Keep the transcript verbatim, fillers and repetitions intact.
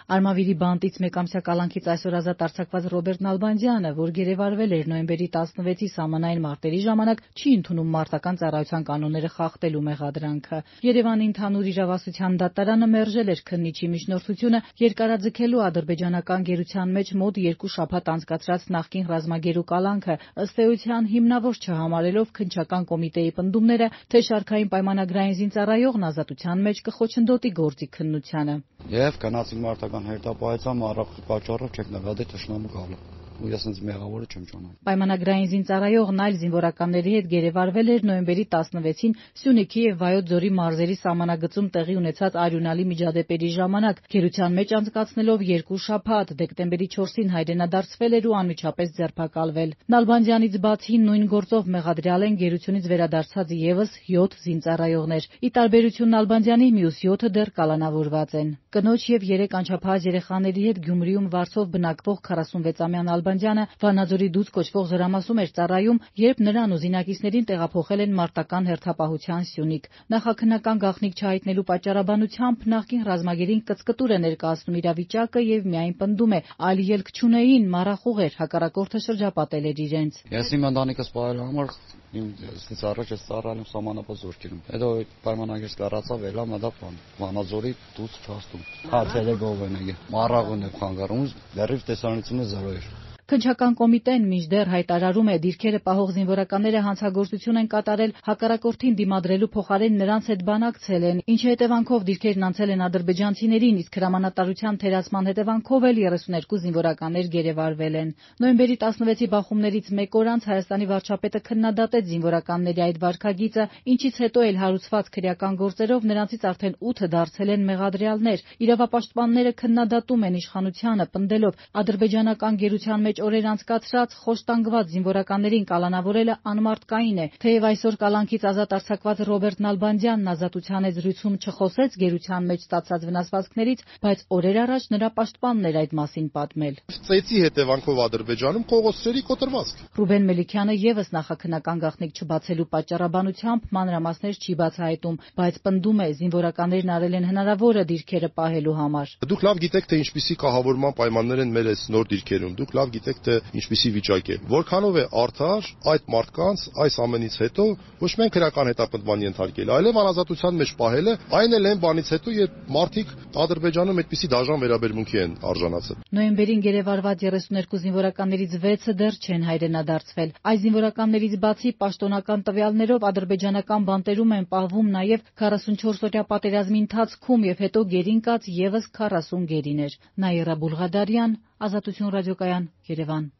Արմավիրի բանտից մեկամսյա կալանքից այսօր ազատ արձակված Ռոբերտ Նալբանդյանը, որ գերեվարվել էր նոյեմբերի տասնվեցի սահմանային մարտերի ժամանակ, չի ընդունում մարտական ծառայության կանոնները խախտելու մեղադրանքը։ Երևանի ընդհանուր իրավասության դատարանը մերժել էր քննիչի միջնորդությունը երկարաձգելու ադրբեջանական գերության մեջ մոտ երկու շաբաթ անցկացրած նախկին ռազմագերու կալանքը, ըստ էության հիմնավոր չհամարելով քննչական կոմիտեի պնդումները, թե շարքային պայմանագրային զինծառայողն ազատության մեջ կխոչընդոտի գործի քննությանը։ Եվ գնացինք մարտական հերթապահության առավել պատճառով չեք նկատի թշնամու գալը։ ու ես ինձ մեղավորը չեմ ճանաչում։ Պայմանագրային զինծառայողն այլ զինվորականների հետ գերեվարվել էր նոյեմբերի տասնվեցին Սյունիքի եւ Վայոց ձորի մարզերի սահմանագծում տեղի ունեցած արյունալի միջադեպերի ժամանակ, գերության մեջ անցկացնելով երկու շաբաթ, դեկտեմբերի չորսին հայրենադարձվել էր ու անմիջապես ձերբակալվել։ Նալբանդյանից բացի նույն գործով մեղադրյալ են գերությունից վերադարձած եւս յոթ զինծառայողներ։ Ի տարբերություն Նալբանդյանի, մյուս յոթը դեռ կալանավորված են։ Կնոջ եւ երեք անչափահաս երեխաների հետ Գյումրիում Վարսով բնակվող քառասունվեցամյա Նալբանդյանը Վանաձորի Դուց կոչվող զորամասում էր ծառայում, երբ նրան ու զինակիցներին տեղափոխել են մարտական հերթապահության Սյունիք։ Նախաքննական գաղտնիք չհայտնելու պատճառաբանությամբ նախկին ռազմագերին կծկտուր է ներկայացնում իրավիճակը եւ միայն պնդում է, այլ ելք չունեին, մառախուղ էր, հակառակորդը շրջապատել էր իրենց։ Ես իմ ընտանիքս պահելու համար իմ սկիզբ առաջ ես ծառայել եմ սահմանապահ զորքերում։ Հետո պայմանագիր կառացավ, ելա մտա բան Վանաձորի Դուց չաստում։ Հացել է գովենեգե։ Մառախուղն է խանգարում, դեռիվ տեսանությունը զրո էր։ Քննչական կոմիտեն մինչդեռ հայտարարում է, դիրքերը պահող զինվորականները հանցագործություն են կատարել, հակառակորդին դիմադրելու փոխարեն նրանց հետ բանակցել են, ինչի հետևանքով դիրքերն անցել են ադրբեջանցիներին, իսկ հրամանատարության թերացման հետևանքով էլ երեսուներկու զինվորականներ գերեվարվել են։ Նոյեմբերի տասնվեցի բախումներից մեկ օր անց Հայաստանի վարչապետը քննադատեց զինվորականների այդ վարքագիծը, ինչից հետո էլ հարուցված քրեական գործերով նրանցից արդեն ութը դարձել են մեղադրյալներ։ Իրավապաշտպանները քննադատում են իշխանությանը, պնդելով ադրբեջանական գերության մեջ օրեր անցկացրած խոշտանգված զինվորականներին կալանավորելը անմարտկային է։ Թեև այսօր կալանքից ազատ արձակված Ռոբերտ Նալբանդյանն ազատության հետ զրույցում չխոսեց գերության մեջ ստացած վնասվածքներից, բայց օրեր առաջ նրա պաշտպանն էր այդ մասին պատմել։ Ծեծի հետևանքով Ադրբեջանում կողոսրերի կոտրվածք։ Ռուբեն Մելիքյանը եւս նախաքննական գաղտնիք չբացելու պատճառաբանությամբ մանրամասներ չի բացահայտում, բայց պնդում է, զինվորականներն արել են հնարավորը դիրքերը պահելու համար։ Դուք լավ գիտեք, թե ինչպիսի կահավորման պայմաններ են մեր այս նոր դիրքերում։ Դուք լավ գիտեք, թե ինչպիսի վիճակ է։ Որքանով է արդար այդ մարդկանց այս ամենից հետո ոչ միայն քրեական հետապնդման ենթարկել, այլև անազատության մեջ պահելը, այն էլ այն բանից հետո, երբ մարդիկ Ադրբեջանում այդպիսի դաժան վերաբերմունքի են արժանացել։ Նոյեմբերին գերեվարված երեսուներկու զինվորականներից վեցը դեռ չեն հայրենադարձվել։ Այս զինվորականներից բացի պաշտոնական տվյալներով ադրբեջանական բանտերում են պահվում նաև քառասունչորսօրյա պատերազմի ընթացքում եւ հետո գերին կաց եւս քառասուն գերիներ։ Նաիրա Բուլղադարյան, Ազատություն ռադիոկայան, Երևան։